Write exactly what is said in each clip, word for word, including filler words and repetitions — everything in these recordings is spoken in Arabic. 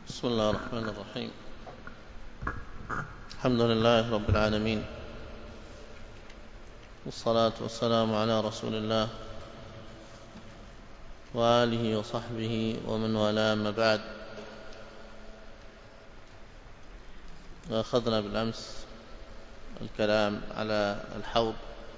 بسم الله الرحمن الرحيم. الحمد لله رب العالمين، والصلاة والسلام على رسول الله وآله وصحبه ومن والاه، أما بعد. أخذنا بالأمس الكلام على الحوض،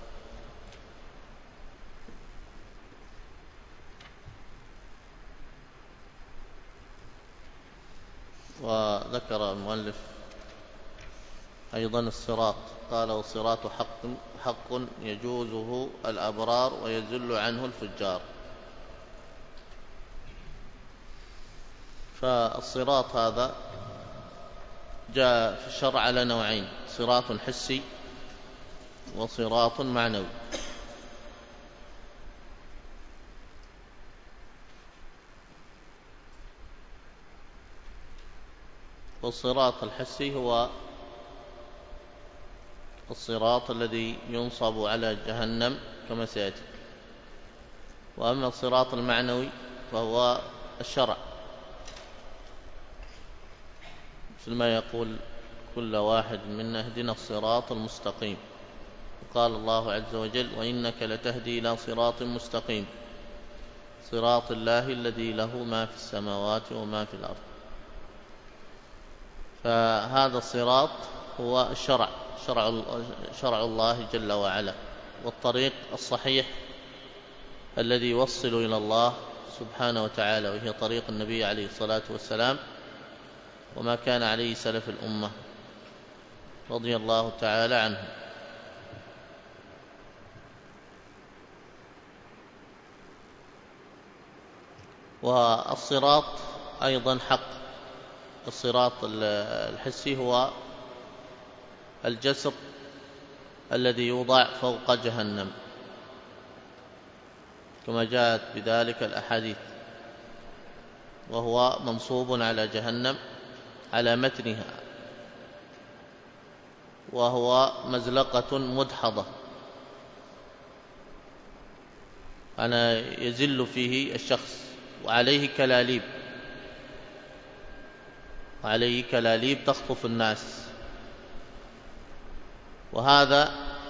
وذكر المؤلف أيضا الصراط، قال: والصراط حق حق يجوزه الأبرار ويزل عنه الفجار. فالصراط هذا جاء في الشرع على نوعين: صراط حسي وصراط معنوي. والصراط الحسي هو الصراط الذي ينصب على جهنم كما سيأتي، وأما الصراط المعنوي فهو الشرع، مثل ما يقول كل واحد منا: اهدنا الصراط المستقيم. وقال الله عز وجل: وإنك لتهدي إلى صراط مستقيم، صراط الله الذي له ما في السماوات وما في الأرض. فهذا الصراط هو الشرع، شرع, شرع الله جل وعلا، والطريق الصحيح الذي يوصل إلى الله سبحانه وتعالى، وهي طريق النبي عليه الصلاة والسلام وما كان عليه سلف الأمة رضي الله تعالى عنه. والصراط أيضا حق. الصراط الحسي هو الجسر الذي يوضع فوق جهنم، كما جاءت بذلك الأحاديث، وهو منصوب على جهنم على متنها، وهو مزلقة مدحضة، أنا يزل فيه الشخص، وعليه كلاليب وعليه كلاليب تخطف الناس. وهذا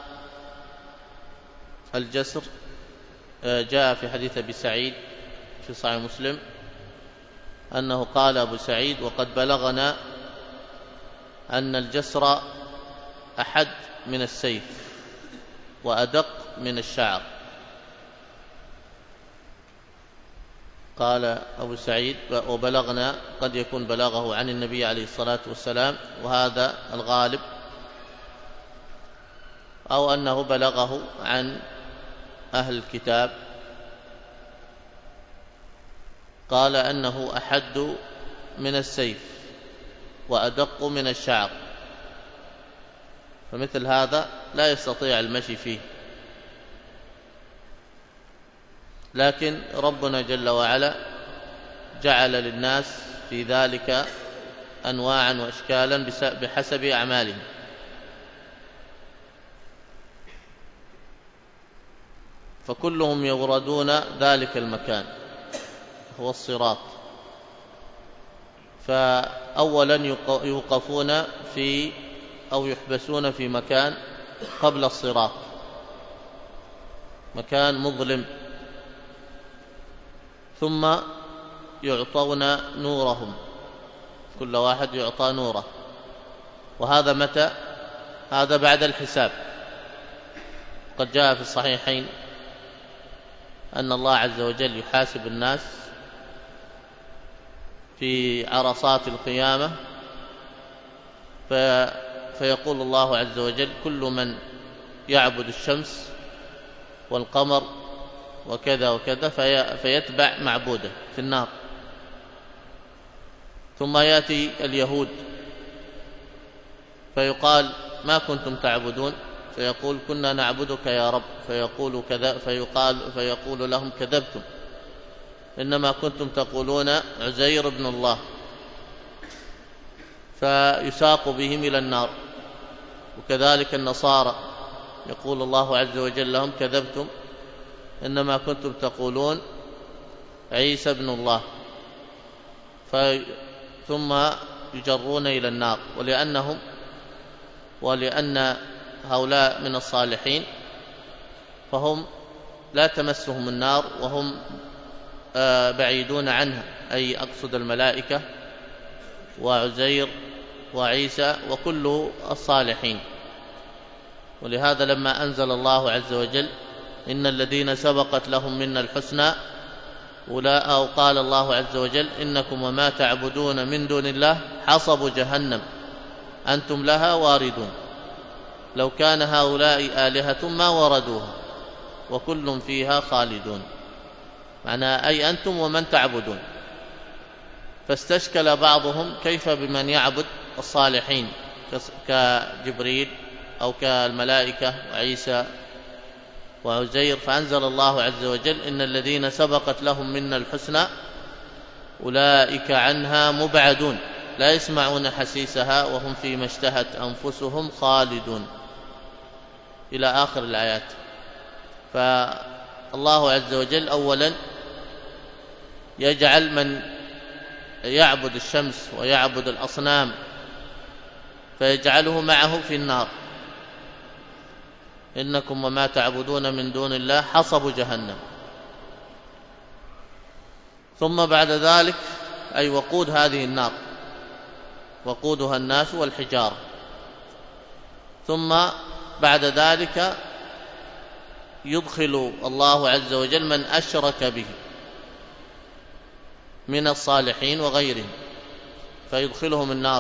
الجسر جاء في حديث أبي سعيد في صحيح مسلم أنه قال أبو سعيد: وقد بلغنا أن الجسر أحد من السيف وأدق من الشعر. قال أبو سعيد: وبلغنا، قد يكون بلغه عن النبي عليه الصلاة والسلام، وهذا الغالب، أو أنه بلغه عن أهل الكتاب. قال أنه أحد من السيف وأدق من الشعر، فمثل هذا لا يستطيع المشي فيه. لكن ربنا جل وعلا جعل للناس في ذلك أنواعا وأشكالا بحسب أعمالهم. فكلهم يوردون ذلك المكان، هو الصراط. فأولا يوقفون في أو يحبسون في مكان قبل الصراط، مكان مظلم، ثم يعطون نورهم، كل واحد يعطى نوره. وهذا متى؟ هذا بعد الحساب. قد جاء في الصحيحين أن الله عز وجل يحاسب الناس في عرصات القيامة، فيقول الله عز وجل: كل من يعبد الشمس والقمر وكذا وكذا فيتبع معبوده في النار. ثم يأتي اليهود فيقال: ما كنتم تعبدون؟ فيقول: كنا نعبدك يا رب. فيقول كذا، فيقال فيقول لهم: كذبتم، إنما كنتم تقولون عزير ابن الله. فيساق بهم إلى النار. وكذلك النصارى يقول الله عز وجل لهم: كذبتم، إنما كنتم تقولون عيسى ابن الله. ثم يجرون إلى النار. ولأنهم ولأن هؤلاء من الصالحين فهم لا تمسهم النار وهم بعيدون عنها، أي أقصد الملائكة وعزير وعيسى وكل الصالحين. ولهذا لما أنزل الله عز وجل إن الذين سبقت لهم منا الحسنى أو قال الله عز وجل إنكم وما تعبدون من دون الله حصب جهنم أنتم لها واردون لو كان هؤلاء آلهة ما وردوها وكل فيها خالدون، معنى أي أنتم ومن تعبدون. فاستشكل بعضهم كيف بمن يعبد الصالحين كجبريل أو كالملائكة وعيسى وعزير، فأنزل الله عز وجل إن الذين سبقت لهم منا الحسنى أولئك عنها مبعدون لا يسمعون حسيسها وهم فيما اشتهت أنفسهم خالدون إلى آخر الآيات. فالله عز وجل أولا يجعل من يعبد الشمس ويعبد الأصنام فيجعله معه في النار، إنكم وما تعبدون من دون الله حصب جهنم. ثم بعد ذلك أي وقود هذه النار وقودها الناس والحجارة. ثم بعد ذلك يدخل الله عز وجل من أشرك به من الصالحين وغيرهم فيدخلهم النار.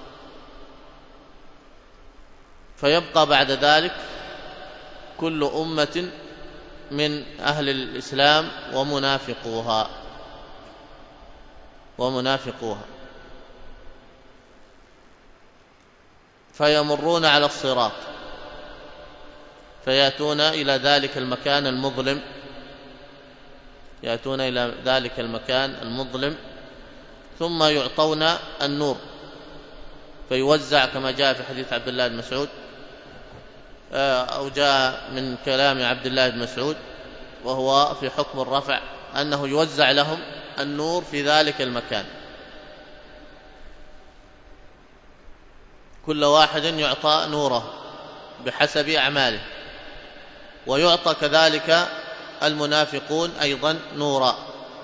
فيبقى بعد ذلك كل أمة من أهل الإسلام ومنافقوها ومنافقوها فيمرون على الصراط فيأتون إلى ذلك المكان المظلم يأتون إلى ذلك المكان المظلم ثم يعطون النور فيوزع كما جاء في حديث عبد الله بن مسعود أو جاء من كلام عبد الله بن مسعود وهو في حكم الرفع أنه يوزع لهم النور في ذلك المكان، كل واحد يعطى نوره بحسب أعماله، ويعطى كذلك المنافقون أيضا نورا،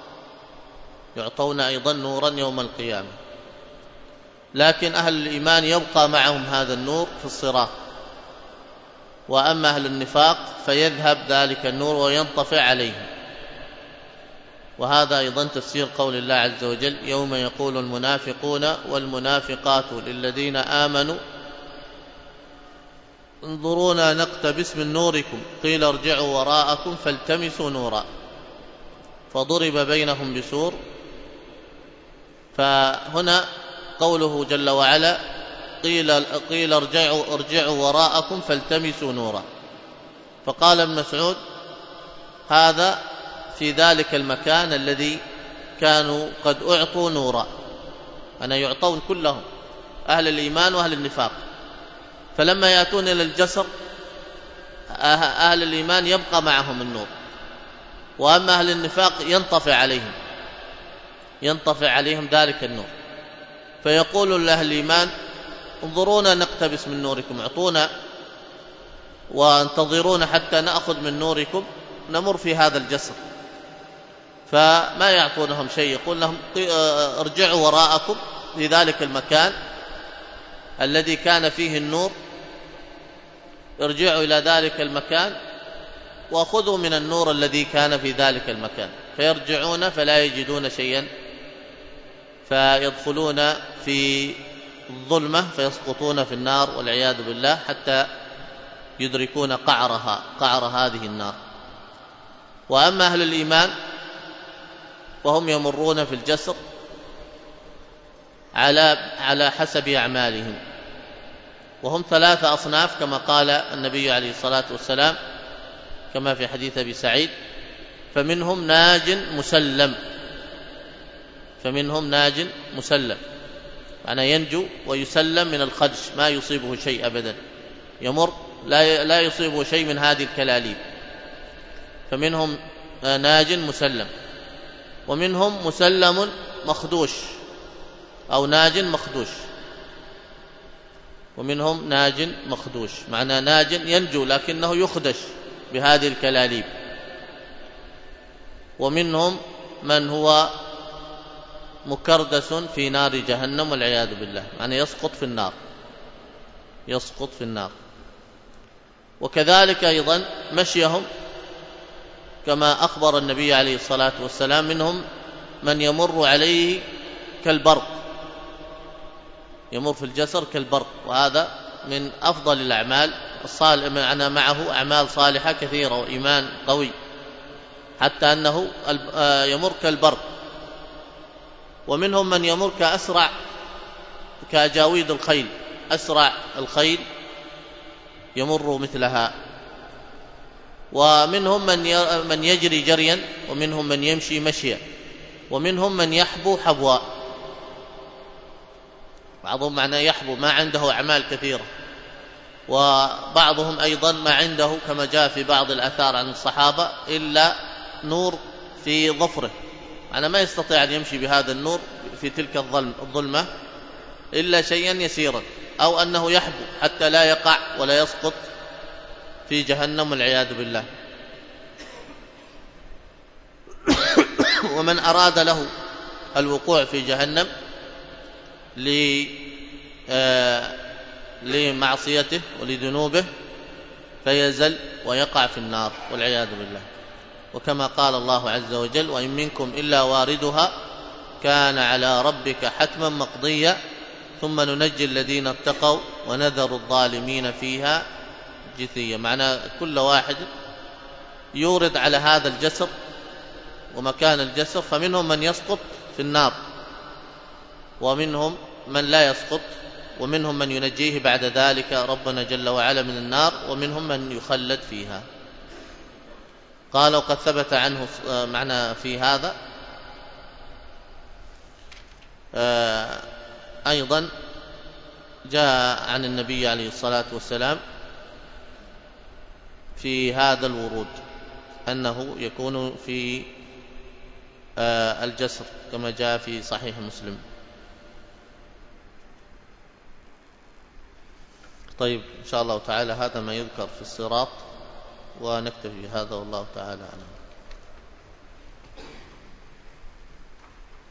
يعطون أيضا نورا يوم القيامة. لكن أهل الإيمان يبقى معهم هذا النور في الصراط، وأما أهل النفاق فيذهب ذلك النور وينطفئ عليهم. وهذا أيضا تفسير قول الله عز وجل يوم يقول المنافقون والمنافقات للذين آمنوا انظرونا نقتبس من نوركم قيل ارجعوا وراءكم فالتمسوا نورا فضرب بينهم بسور. فهنا قوله جل وعلا قيل, قيل ارجعوا, ارجعوا وراءكم فالتمسوا نورا، فقال ابن مسعود هذا في ذلك المكان الذي كانوا قد أعطوا نورا، أنا يعطون كلهم أهل الإيمان وأهل النفاق، فلما يأتون إلى الجسر أهل الإيمان يبقى معهم النور، وأما أهل النفاق ينطفئ عليهم ينطفئ عليهم ذلك النور، فيقول لأهل الإيمان انظرونا نقتبس من نوركم، اعطونا وانتظرونا حتى نأخذ من نوركم نمر في هذا الجسر، فما يعطونهم شيء، يقول لهم ارجعوا وراءكم في ذلك المكان الذي كان فيه النور، ارجعوا إلى ذلك المكان وخذوا من النور الذي كان في ذلك المكان، فيرجعون فلا يجدون شيئا فيدخلون في الظلمة فيسقطون في النار والعياذ بالله حتى يدركون قعرها قعر هذه النار. وأما أهل الإيمان وهم يمرون في الجسر على على حسب أعمالهم، وهم ثلاثة أصناف كما قال النبي عليه الصلاة والسلام كما في حديث أبي سعيد فمنهم ناج مسلم فمنهم ناج مسلم معنى ينجو ويسلم من الخدش، ما يصيبه شيء أبدا، يمر لا لا يصيبه شيء من هذه الكلاليب، فمنهم ناج مسلم، ومنهم مسلم مخدوش أو ناج مخدوش، ومنهم ناج مخدوش، معنى ناج ينجو لكنه يخدش بهذه الكلاليب. ومنهم من هو مكردس في نار جهنم والعياذ بالله، يعني يسقط في النار، يسقط في النار. وكذلك أيضا مشيهم كما أخبر النبي عليه الصلاة والسلام، منهم من يمر عليه كالبرق، يمر في الجسر كالبرق، وهذا من أفضل الأعمال الصالحة، معنا معه أعمال صالحة كثيرة وإيمان قوي، حتى أنه يمر كالبرق. ومنهم من يمر كأسرع كأجاويد الخيل، أسرع الخيل يمر مثلها. ومنهم من يجري جريا، ومنهم من يمشي مشيا، ومنهم من يحبو حبوا، بعضهم معناه يحبو ما عنده أعمال كثيرة، وبعضهم أيضا ما عنده كما جاء في بعض الآثار عن الصحابة إلا نور في ظفره، أنا ما يستطيع أن يمشي بهذا النور في تلك الظلمة إلا شيئا يسيرا، أو أنه يحبو حتى لا يقع ولا يسقط في جهنم والعياذ بالله. ومن أراد له الوقوع في جهنم لمعصيته ولذنوبه فيزل ويقع في النار والعياذ بالله. وكما قال الله عز وجل: وإن منكم إلا واردها كان على ربك حتما مقضيا ثم ننجي الذين اتقوا ونذر الظالمين فيها جثيا. معنى كل واحد يورد على هذا الجسر ومكان الجسر، فمنهم من يسقط في النار، ومنهم من لا يسقط، ومنهم من ينجيه بعد ذلك ربنا جل وعلا من النار، ومنهم من يخلد فيها. قال: وقد ثبت عنه معنى في هذا أيضا جاء عن النبي عليه الصلاة والسلام في هذا الورود أنه يكون في الجسر كما جاء في صحيح مسلم. طيب، إن شاء الله تعالى هذا ما يذكر في الصراط، ونكتفي هذا والله تعالى أعلم.